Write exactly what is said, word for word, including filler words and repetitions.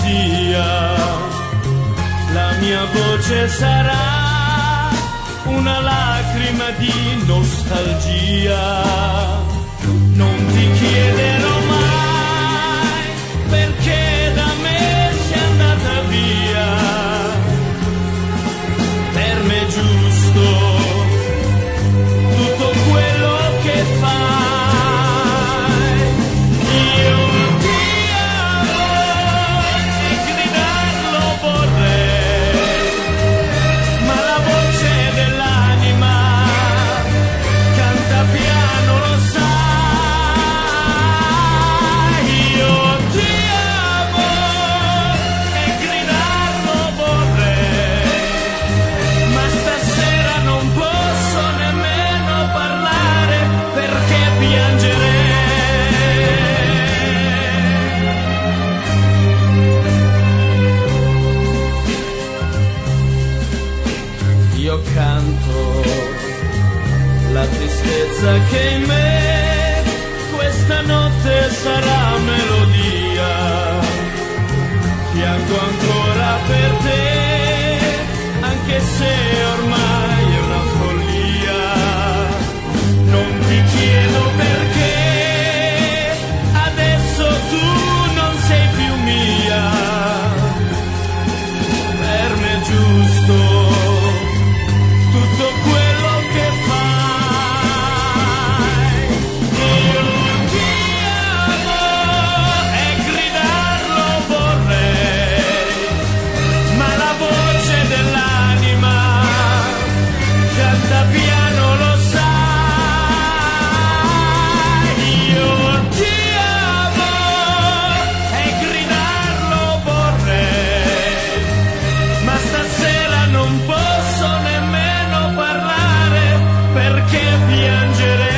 melodia, la mia voce sarà una lacrima di nostalgia. Non ti chiederò mai perché da me sei andata via, per me è giusto tutto quello che fai. Io ti amo e gridarlo vorrei, ma la voce dell'anima canta piano, lo sai. Io ti amo e gridarlo vorrei, ma stasera non posso nemmeno parlare perché piangerei. Io canto la tristezza che in me questa notte sarà melodia. Piango ancora per te, anche se ormai è una follia. Non ti chiedo perché adesso tu non sei più mia, per me è giusto tutto quello che fai. Io ti amo e gridarlo vorrei, ma la voce dell'anima canta piano, lo sai. Io ti amo e gridarlo vorrei, ma stasera non posso nemmeno parlare perché piangerei.